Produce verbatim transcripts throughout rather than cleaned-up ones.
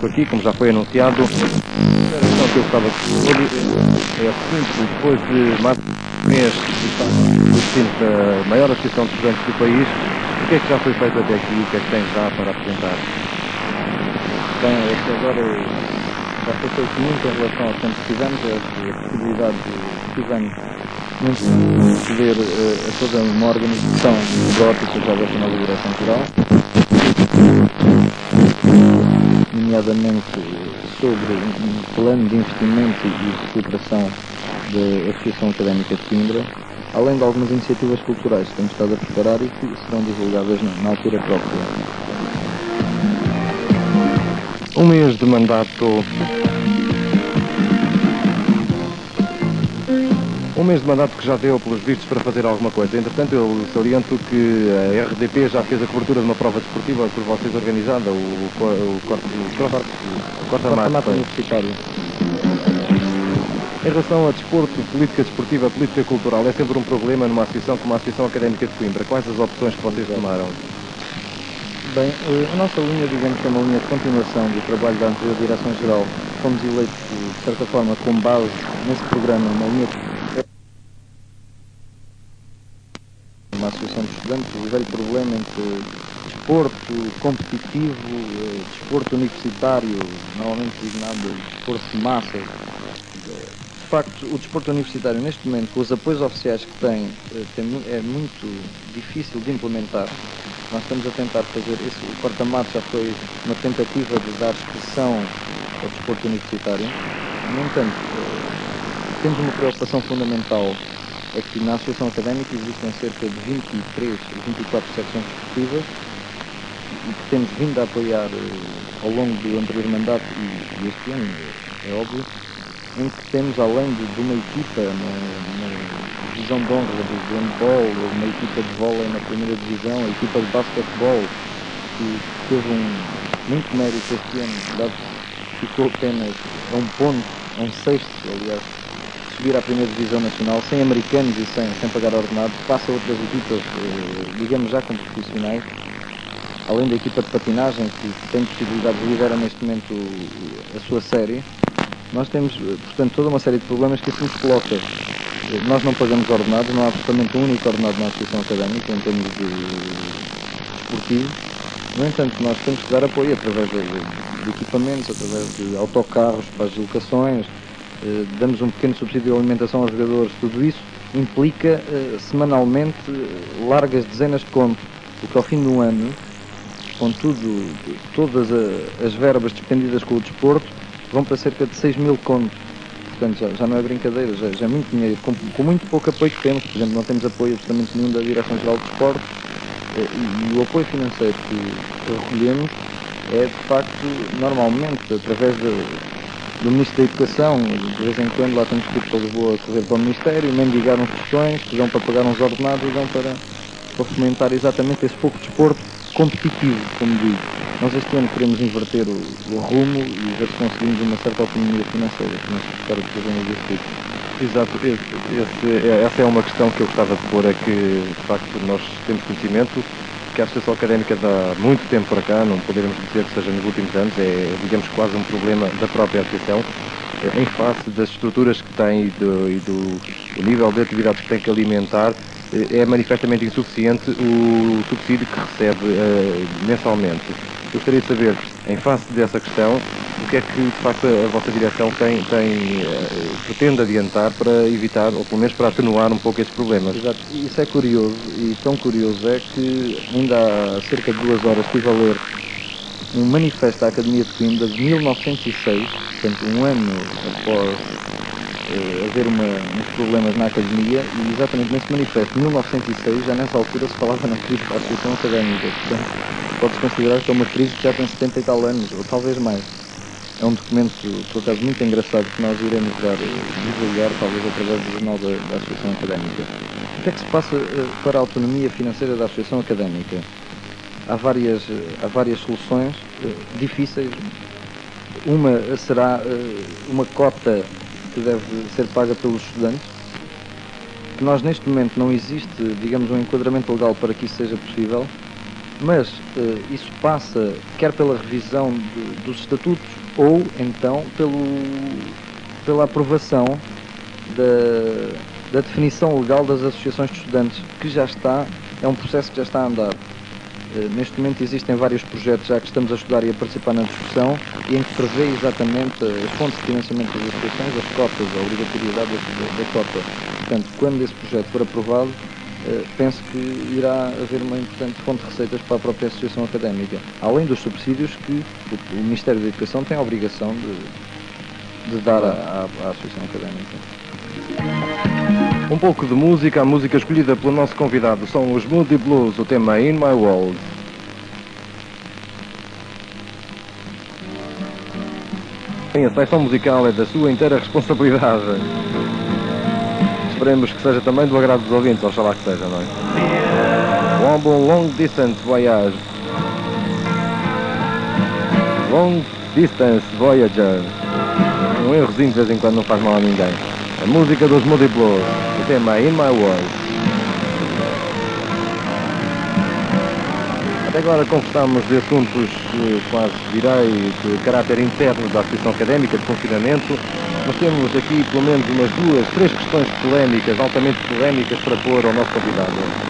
conosco aqui, como já foi anunciado. A questão que eu estava é a seguinte: depois de mais de um mês do destino da maior associação de estudantes do país, o que é que já foi feito até aqui e o que é que tem já para apresentar? Bem, até agora já foi feito muito em relação ao tempo que tivemos, a possibilidade de tivemos muito poder uh, a toda uma organização gótica já desta nova direção-geral, nomeadamente sobre um plano de investimento e de recuperação da Associação Académica de Coimbra, além de algumas iniciativas culturais que temos estado a preparar e que serão divulgadas na, na altura própria. Um mês de mandato. Um mês de mandato que já deu, pelos vistos, para fazer alguma coisa. Entretanto, eu saliento que a R D P já fez a cobertura de uma prova desportiva por vocês organizada, o, o, o, o corta-mato universitário. Em relação a desporto, política desportiva, política cultural, é sempre um problema numa associação como a Associação Académica de Coimbra. Quais as opções que vocês tomaram? Bem, a nossa linha, digamos que é uma linha de continuação do trabalho da anterior Direção-Geral. Fomos eleitos, de certa forma, com base nesse programa, uma linha de uma associação de estudantes, o velho problema entre desporto competitivo, desporto universitário, normalmente designado de desporto de massa. De facto, o desporto universitário, neste momento, com os apoios oficiais que tem, tem é muito difícil de implementar. Nós estamos a tentar fazer isso. O corta-mato já foi uma tentativa de dar expressão ao desporto universitário. No entanto, temos uma preocupação fundamental, é que na Associação Académica existem cerca de vinte e três, vinte e quatro secções desportivas e que temos vindo a apoiar ao longo do anterior mandato e este ano, é óbvio, em que temos, além de, de uma equipa na, na divisão de honra do handball, uma equipa de vôlei na primeira divisão, a equipa de basquetebol, que teve um muito mérito este ano, dado que ficou apenas a um ponto, a um sexto, aliás, subir à primeira divisão nacional, sem americanos e sem, sem pagar ordenado, passa a outras equipas, eh, digamos já como profissionais, além da equipa de patinagem, que tem possibilidade de liderar neste momento a sua série. Nós temos, portanto, toda uma série de problemas que assim se coloca. Nós não pagamos ordenados, não há absolutamente um único ordenado na Associação Académica em termos de esportivo. No entanto, nós temos que dar apoio através de, de equipamentos, através de autocarros para as deslocações, eh, damos um pequeno subsídio de alimentação aos jogadores. Tudo isso implica eh, semanalmente largas dezenas de contos, o que ao fim do ano, com tudo, todas a, as verbas despendidas com o desporto, vão para cerca de seis mil contos. Portanto, já, já não é brincadeira, já, já é muito dinheiro, com, com muito pouco apoio que temos. Por exemplo, não temos apoio absolutamente nenhum da Direção-Geral de Desporto e, e o apoio financeiro que recolhemos é, de facto, normalmente, através de, do Ministro da Educação. De vez em quando lá temos que ir para Lisboa correr para o Ministério, mendigar uns questões, que dão para pagar uns ordenados e dão para, para fomentar exatamente esse pouco desporto competitivo, como digo. Nós este ano queremos inverter o, o rumo e ver se conseguimos uma certa autonomia financeira, que nós espero que sejam desse tipo. Exato, esse, esse, essa é uma questão que eu gostava de pôr, é que, de facto, nós temos conhecimento que a Associação Académica dá muito tempo para cá, não poderemos dizer que seja nos últimos anos, é, digamos, quase um problema da própria Associação, é, em face das estruturas que tem e do, e do, do nível de atividades que tem que alimentar, é manifestamente insuficiente o subsídio que recebe uh, mensalmente. Eu gostaria de saber, em face dessa questão, o que é que de facto a vossa direção tem, tem, uh, pretende adiantar para evitar, ou pelo menos para atenuar um pouco esses problemas. Exato, isso é curioso, e tão curioso é que ainda há cerca de duas horas estive a ler um manifesto da Academia de Coimbra de mil novecentos e seis, portanto um ano após Uh, haver uma, uns problemas na academia, e exatamente nesse manifesto de mil novecentos e seis, já nessa altura se falava na crise da Associação Académica. Portanto, pode-se considerar que é uma crise que já tem setenta e tal anos, ou talvez mais. É um documento, por acaso, muito engraçado que nós iremos dar, divulgar, talvez através do jornal da, da Associação Académica. O que é que se passa uh, para a autonomia financeira da Associação Académica? Há várias, uh, há várias soluções uh, difíceis. Uma será uh, uma cota que deve ser paga pelos estudantes, que nós neste momento não existe, digamos, um enquadramento legal para que isso seja possível, Mas uh, isso passa quer pela revisão de, dos estatutos ou então pelo, pela aprovação da, da definição legal das associações de estudantes, que já está, é um processo que já está a andar. Uh, neste momento existem vários projetos já que estamos a estudar e a participar na discussão e em que prevê exatamente as fontes de financiamento das associações, as cotas, a obrigatoriedade da, da cota. Portanto, quando esse projeto for aprovado, Uh, penso que irá haver uma importante fonte de receitas para a própria associação académica, além dos subsídios que o, o Ministério da Educação tem a obrigação de, de dar à, à associação académica. Um pouco de música, a música escolhida pelo nosso convidado são os Moody Blues, o tema In My World. Bem, a seleção musical é da sua inteira responsabilidade. Esperemos que seja também do agrado dos ouvintes, oxalá que seja, não é? O álbum Long Distance Voyage. Long Distance Voyager. Um errozinho de vez em quando não faz mal a ninguém. A música dos Moody Blues, o tema In My World. Até agora conversamos de assuntos, quase direi, de caráter interno da Associação Académica, de funcionamento. Nós temos aqui pelo menos umas duas, três questões polémicas, altamente polémicas, para pôr ao nosso convidado.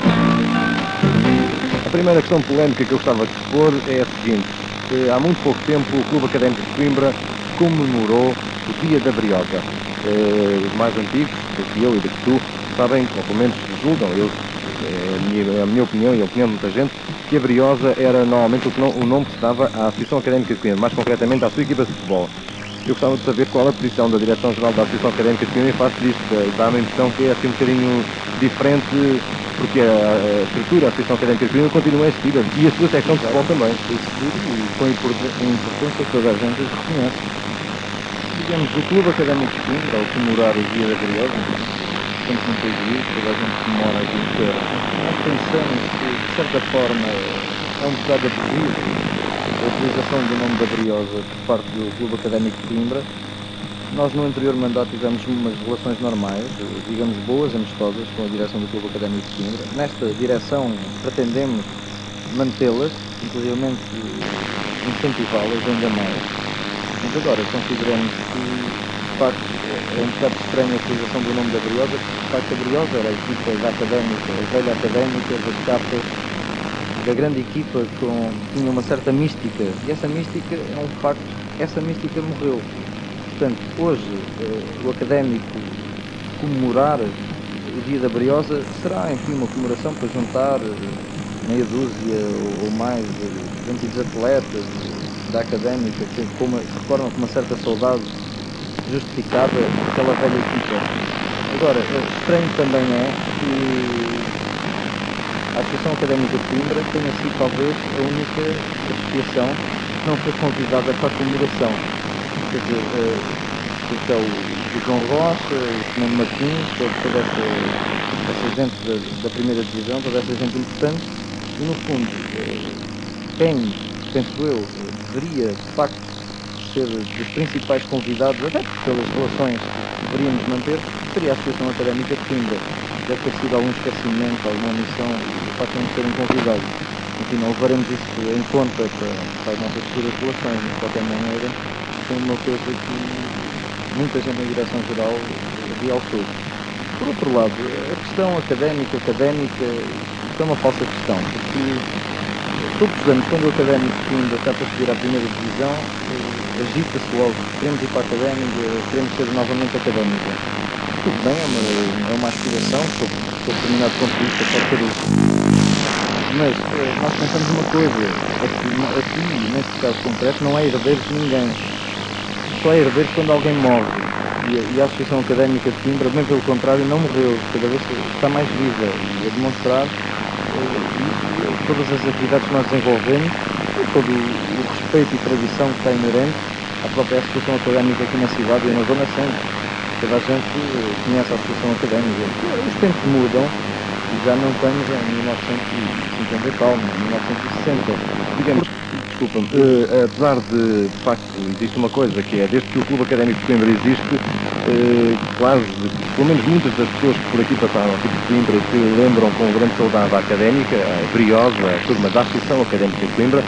A primeira questão polémica que eu gostava de expor é a seguinte. Há muito pouco tempo o Clube Académico de Coimbra comemorou o Dia da Briosa. Os mais antigos, do que eu e do que tu, sabem, ou pelo menos julgam, eu, é a minha, é a minha opinião e a opinião de muita gente, que a Briosa era normalmente o nome que se dava à Associação Académica de Coimbra, mais concretamente à sua equipa de futebol. Eu gostava de saber qual a posição da Direção-Geral da Associação Académica de Coimbra em face disto. Dá-me a impressão que é assim um bocadinho diferente, porque a, a estrutura da Associação Académica de Coimbra continua a existir, e a sua secção de futebol também. E com a importância que toda a gente reconhece. Digamos, o Clube Académico de Coimbra, ao comemorar o Dia da Briosa, sempre muito exigido, toda a gente comemora a vinte horas. Nós pensamos que, de certa forma, é um bocado abusivo a utilização do nome da Briosa por parte do Clube Académico de Coimbra. Nós no anterior mandato tivemos umas relações normais, digamos boas, amistosas, com a direção do Clube Académico de Coimbra. Nesta direção pretendemos mantê-las, inclusive incentivá-las ainda mais. Mas agora consideramos que, de facto, é um bocado estranha a utilização do nome da Briosa, porque de facto a Briosa era a equipa da Académica, a velha Académica, das capas, da grande equipa com, tinha uma certa mística, e essa mística é um facto, essa mística morreu. Portanto, hoje eh, o Académico comemorar o Dia da Briosa será, enfim, uma comemoração para juntar eh, meia dúzia ou, ou mais de antigos atletas da Académica que como, se recordam com uma certa saudade justificada daquela velha equipa. Agora, estranho também é que a Associação Académica de Coimbra tenha sido talvez a única associação que não foi convidada para a comemoração. Quer dizer, uh, é o, o João Rocha, o Fernando Martins, toda essa, essa gente da, da primeira divisão, toda essa gente importante, e no fundo, uh, quem, penso eu, deveria de facto ser dos principais convidados, até pelas relações que deveríamos manter, seria a Associação Académica de Coimbra. Deve ter sido algum esquecimento, alguma omissão, de facto não serem convidados. Enfim, não levaremos isso em conta para, para as nossas futuras relações, mas de qualquer maneira foi uma coisa que muita gente na direção-geral realçou. Por outro lado, a questão académica, académica, isso é uma falsa questão, porque todos os anos, quando o Académico de Coimbra está para subir à primeira divisão, agita-se logo, queremos ir para a académica, queremos ser novamente académica. Tudo bem, é uma, é uma aspiração, sob determinado ponto de vista pode ser útil. Mas nós pensamos uma coisa, aqui, aqui neste caso concreto não há herdeiros de ninguém. Só há herdeiros quando alguém morre. E a, e a Associação Académica de Coimbra, bem pelo contrário, não morreu, cada vez está mais viva e a demonstrar e, todas as atividades que nós desenvolvemos, e todo o, o respeito e tradição que está inerente à própria Associação Académica aqui na cidade e na Zona Centro. Toda a gente conhece a Associação Académica. Os tempos mudam e já não estamos em mil novecentos e cinquenta e tal, em mil novecentos e sessenta. Digamos, desculpa-me, uh, apesar de, de facto, existe uma coisa que é, desde que o Clube Académico de Coimbra existe, eh, claro, de- pelo menos muitas das pessoas que por aqui passaram, tipo de Coimbra, que lembram com grande saudade a Académica, a Briosa, a turma da Associação Académica de Coimbra,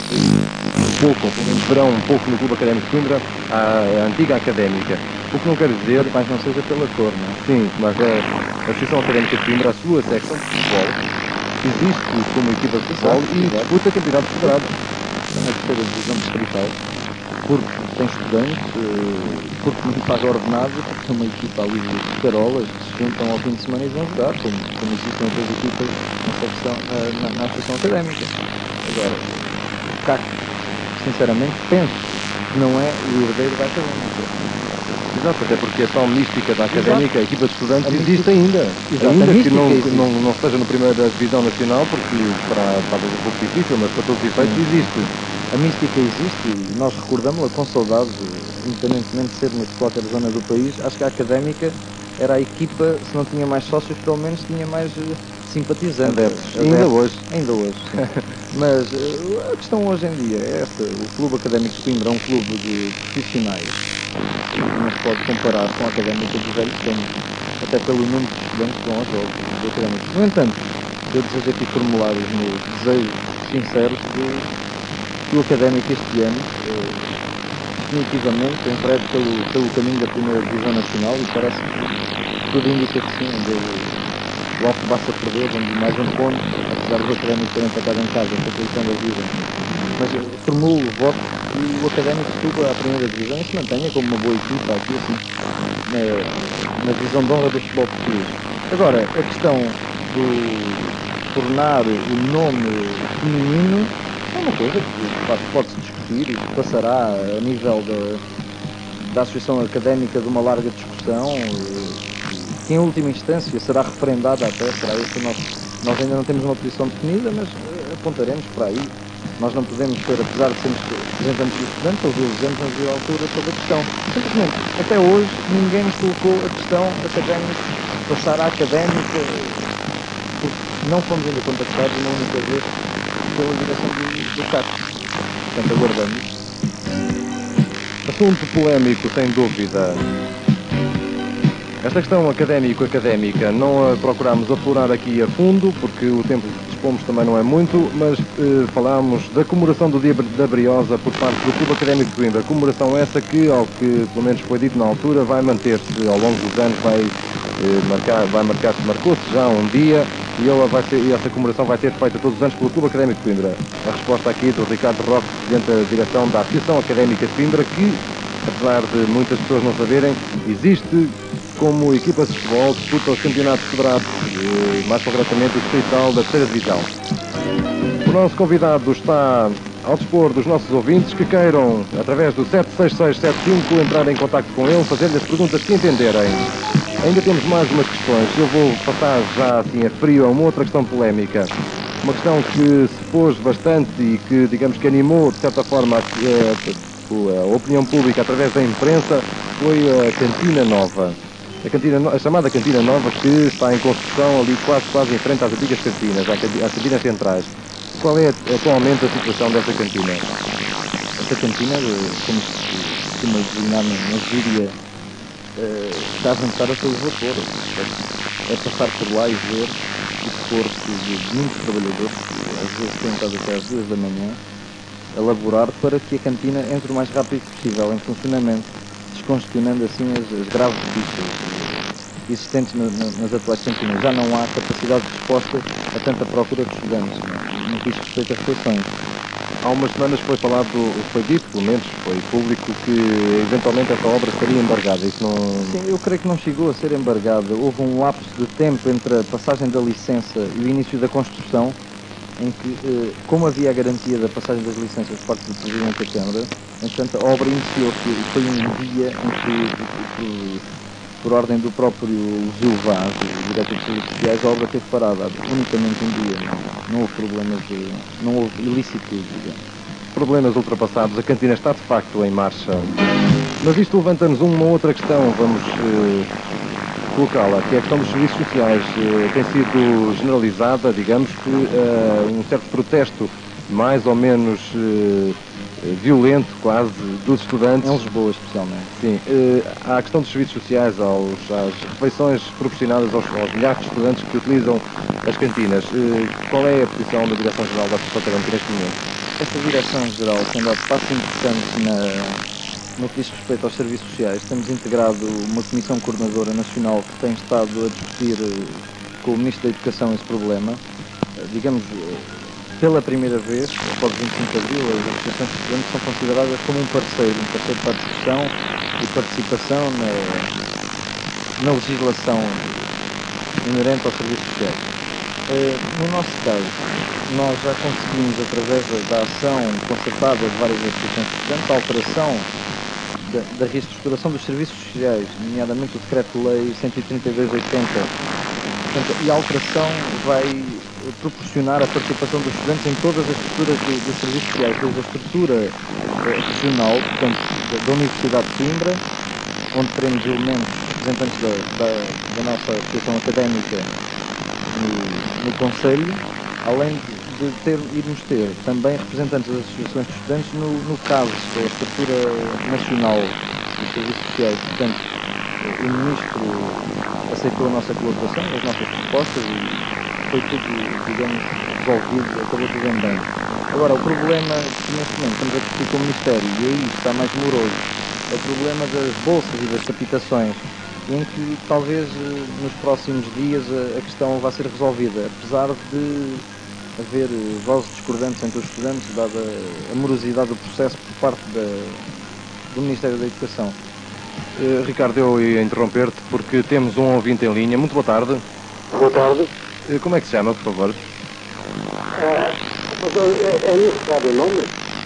um pouco, ou pelo menos verão um pouco no Clube Académico de Coimbra, a, a antiga Académica. O que não quer dizer, Mas não seja pela cor, não é? sim, mas a, a Associação Académica de Coimbra, a sua secção de futebol, existe como equipa de futebol Exato, e exato. disputa campeonatos federados. Na terceira divisão distrital, porque tem estudantes, eh, porque não paga ordenado, porque tem uma equipa ali de carolas que se juntam ao fim de semana e vão jogar, como, como existem outras equipas na, secção, eh, na, na associação académica. Agora, o C A C, sinceramente, penso que não é o herdeiro da académica. Exato, até porque a tal mística da Académica, a equipa de estudantes, A existe mística- ainda. Exato, a Ainda que mística não, existe. não, não esteja na primeira divisão nacional, porque para, talvez um pouco difícil, mas para todos os efeitos existe. A mística existe e nós recordamos-la com saudades, independentemente de sermos de qualquer zona do país. Acho que a Académica era a equipa, se não tinha mais sócios, pelo menos tinha mais eh, simpatizantes. Adeptos. Ainda hoje. Ainda hoje, sim. Mas eh, a questão hoje em dia é esta. O Clube Académico de Coimbra é um clube de profissionais. Não se pode comparar com a Académica dos velhos tempos, até pelo número de estudantes que vão aos jogos do Académico. No entanto, eu desejo aqui formular os meus desejos sinceros de que o Académico este ano eh, definitivamente entregue pelo, pelo caminho da primeira divisão nacional e parece que tudo indica que sim, onde o Alto basta perder, onde mais um ponto, apesar do Académico ter empatado em casa, esta posição da vida. Mas eh, formulo o voto que o Académico suba à primeira divisão e se mantenha como uma boa equipa aqui assim, na, na divisão de honra do futebol português. Agora, a questão do tornar o nome feminino é uma coisa que pode-se discutir e que passará a nível da, da Associação Académica de uma larga discussão, que em última instância será referendada até, será esse o nosso. Nós ainda não temos uma posição definida, mas apontaremos para aí. Nós não podemos ter, apesar de sermos representantes dos estudantes, ouvi-los na devida altura sobre a questão. Simplesmente, até hoje, ninguém me colocou a questão académica, passar à académica, porque não fomos ainda contactados uma única vez pela direção do, do C A C. Portanto, aguardamos. Assunto polémico, sem dúvida. Esta questão académico-académica não a procuramos aflorar aqui a fundo, porque o tempo que dispomos também não é muito, mas eh, falámos da comemoração do Dia da Briosa por parte do Clube Académico de Coimbra. Comemoração essa que, ao que pelo menos foi dito na altura, vai manter-se ao longo dos anos, vai eh, marcar, vai marcar-se, marcou-se já um dia, e, ela vai ser, e essa comemoração vai ser feita todos os anos pelo Clube Académico de Coimbra. A resposta aqui do Ricardo Roque, presidente da direção da Associação Académica de Coimbra, que, apesar de muitas pessoas não saberem, existe como equipa de futebol, disputa os campeonatos federados, mais concretamente o distrital da terceira divisão. O nosso convidado está ao dispor dos nossos ouvintes que queiram, através do sete seis seis sete cinco, entrar em contacto com ele, fazer-lhe as perguntas que entenderem. Ainda temos mais umas questões. Eu vou passar já assim a frio a uma outra questão polémica. Uma questão que se pôs bastante e que, digamos que animou, de certa forma, a, a, a opinião pública através da imprensa, foi a Cantina Nova. A, cantina, a chamada Cantina Nova, que está em construção ali quase, quase em frente às antigas cantinas, às cantinas centrais. Qual é atualmente a situação dessa cantina? Esta cantina, como se costuma designar na gíria, está a avançar a todo vapor. É passar por lá e ver o esforço de muitos trabalhadores, que às vezes têm estado até às duas da manhã, a laborar para que a cantina entre o mais rápido possível em funcionamento, descongestionando assim as, as graves pistas existentes na, na, nas atuais cantinas. Já não há capacidade de resposta a tanta procura de estudantes, no que diz respeito a refeições. Há umas semanas foi falado, foi dito, pelo menos foi público, que eventualmente essa obra estaria embargada. Isso não... Sim, eu creio que não chegou a ser embargada. Houve um lapso de tempo entre a passagem da licença e o início da construção, em que, como havia a garantia da passagem das licenças por parte do Presidente da Câmara, entretanto a obra iniciou-se e foi um dia em que, por, por ordem do próprio Gil Vaz, o diretor de Serviços Sociais, a obra teve parada unicamente um dia. Não, não houve problemas, de, não houve ilicitude, digamos. Problemas ultrapassados, a cantina está de facto em marcha. Mas isto levanta-nos uma outra questão, vamos eh, colocá-la, que é a questão dos serviços sociais. Eh, tem sido generalizada, digamos que eh, um certo protesto mais ou menos eh, violento, quase, dos estudantes. Em Lisboa, especialmente. Sim, eh, há a questão dos serviços sociais, aos, às refeições proporcionadas aos, aos milhares de estudantes que utilizam as cantinas. Eh, qual é a posição da Direção-Geral da Associação Académica neste momento? Esta Direção-Geral tem dado passos interessantes na, no que diz respeito aos serviços sociais. Temos integrado uma Comissão Coordenadora Nacional que tem estado a discutir eh, com o Ministro da Educação esse problema. Eh, digamos, eh, pela primeira vez, após vinte e cinco de Abril, as associações de estudantes são consideradas como um parceiro, um parceiro para a discussão e participação na, na legislação inerente aos serviços sociais. Uh, no nosso caso, nós já conseguimos, através da ação concertada de várias associações de estudantes, a alteração da, da reestruturação dos serviços sociais, nomeadamente o Decreto-Lei cento e trinta e dois oitenta, e a alteração vai proporcionar a participação dos estudantes em todas as estruturas de, de serviços sociais, desde a estrutura uh, regional, portanto, da, da Universidade de Coimbra, onde teremos elementos representantes da, da, da nossa associação académica no, no Conselho, além de ter, irmos ter também representantes das associações de estudantes no, no caso da estrutura nacional dos serviços sociais. Portanto, o Ministro aceitou a nossa colaboração, as nossas propostas e foi tudo, digamos, resolvido, acabou tudo em bem. Agora, o problema que neste momento estamos a discutir com o Ministério, e aí está mais moroso, é o problema das bolsas e das captações, em que talvez nos próximos dias a questão vá ser resolvida, apesar de haver vozes discordantes entre os estudantes, dada a morosidade do processo por parte da, do Ministério da Educação. Uh, Ricardo, eu ia interromper-te porque temos um ouvinte em linha. Muito boa tarde. Boa tarde. Uh, como é que se chama, por favor? Ah, é, é necessário o nome?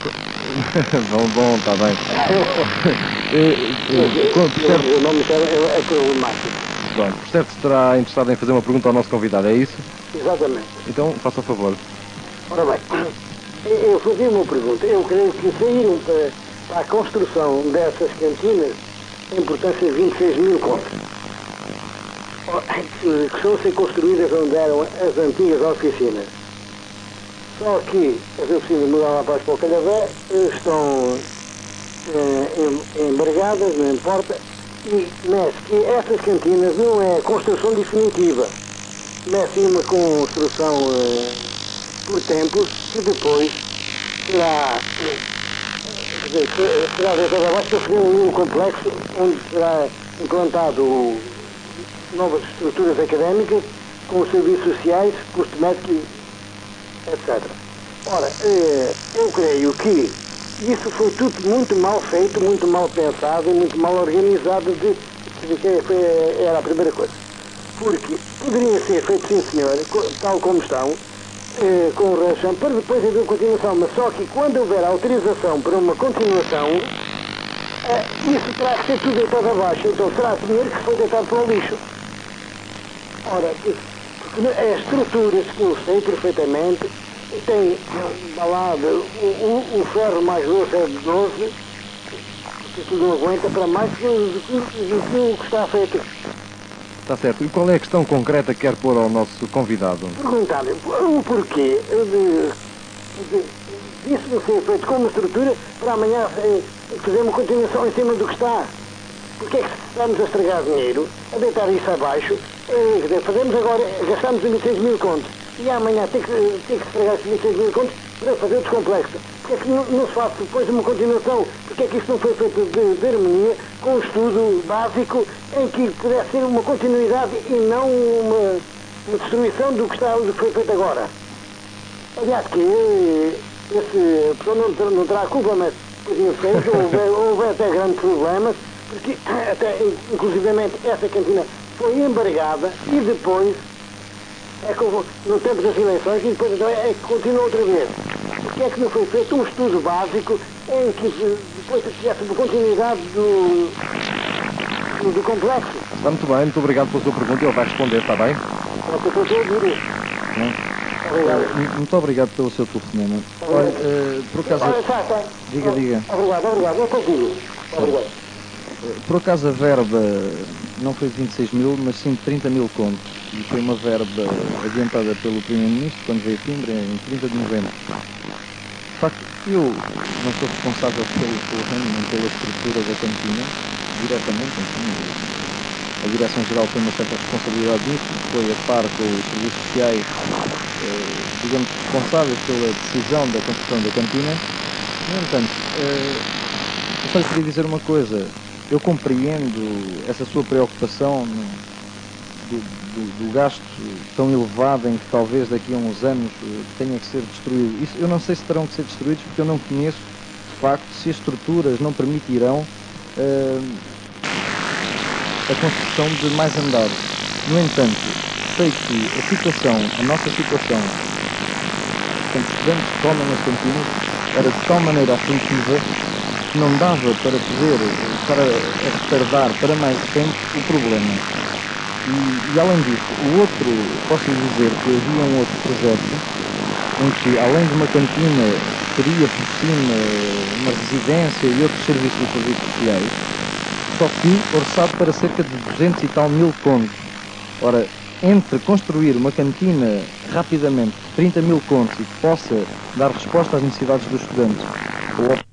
bom, bom, está bem. uh, uh, uh, o nome é, é problemático. Bom, percebe que estará interessado em fazer uma pergunta ao nosso convidado, é isso? Exatamente. Então, faça o favor. Ora bem, eu fazia uma pergunta. Eu creio que saíram para, para a construção dessas cantinas a importância de vinte e seis mil contos, que estão a ser construídas onde eram as antigas oficinas. Só que as oficinas mudaram lá para o Calhavé, estão eh, embargadas, não importa, e mete que essas cantinas não é a construção definitiva, mete uma construção eh, por tempos, que depois será, quer dizer, será deitada abaixo para fazer um complexo onde será implantado novas estruturas académicas com os serviços sociais, custo médico, etcétera. Ora, eh, eu creio que isso foi tudo muito mal feito, muito mal pensado e muito mal organizado, de, de, foi, era a primeira coisa. Porque poderia ser feito, sim senhor, tal como estão, eh, com o rachão, para depois haver continuação, mas só que quando houver autorização para uma continuação, eh, isso terá que ser tudo deitado abaixo, então será dinheiro que foi deitado para o lixo. Ora, porque as estruturas que eu sei perfeitamente, tem balado o, o, o ferro mais doce é de doze, que tudo não aguenta para mais do que o que está feito. Está certo. E qual é a questão concreta que quer pôr ao nosso convidado? Perguntar-lhe o porquê de, de, disso não ser feito como estrutura para amanhã fazer uma continuação em cima do que está. Porque é que estamos a estragar dinheiro, a deitar isso abaixo, é, fazemos agora, gastamos vinte e seis mil contos, e amanhã tem que, tem que estragar esses vinte e seis mil contos para fazer o descomplexo. Porque é que não, não se faz depois uma continuação? Porque é que isso não foi feito de, de harmonia, com um estudo básico, em que pudesse ser uma continuidade e não uma, uma destruição do que, está, do que foi feito agora? Aliás, que esse, a pessoa não, não terá culpa, mas podia feito, houve, houve até grandes problemas, porque até, inclusivamente, essa cantina foi embargada e depois, é que houve, no tempo das eleições, e depois é que continuou outra vez. Porque é que não foi feito um estudo básico em que depois se tivesse uma continuidade do, do, do complexo? Está muito bem, muito obrigado pela sua pergunta, ele vai responder, está bem? É o que eu estou a dizer. Obrigado. Muito obrigado pelo seu telefonema. Olha, uh, por acaso... Olha, está, está. Diga, diga. Obrigado, obrigado, eu consigo. Obrigado. Por acaso a verba não foi vinte e seis mil, mas sim trinta mil contos. E foi uma verba adiantada pelo Primeiro-Ministro quando veio a Coimbra em trinta de novembro. facto, eu não sou responsável pelo, pelo rendimento, pela estrutura da cantina, diretamente, enfim, a Direção-Geral tem uma certa responsabilidade nisso, foi a par com os serviços sociais, eh, digamos, responsáveis pela decisão da construção da cantina. No entanto, eh, eu só lhe queria dizer uma coisa, eu compreendo essa sua preocupação no, do, do, do gasto tão elevado em que talvez daqui a uns anos eh, tenha que ser destruído. Isso, eu não sei se terão que ser destruídos porque eu não conheço, de facto, se as estruturas não permitirão eh, a construção de mais andares. No entanto, sei que a situação, a nossa situação, quando os estudantes tomam as cantinas, era de tal maneira aflitiva que não dava para poder, para retardar para mais tempo o problema. E, e além disso, o outro, posso lhe dizer que havia um outro projeto em que, além de uma cantina, teria por cima uma residência e outros serviços e serviços sociais, só que orçado para cerca de duzentos e tal mil contos. Ora, entre construir uma cantina rapidamente de trinta mil contos e que possa dar resposta às necessidades dos estudantes, ou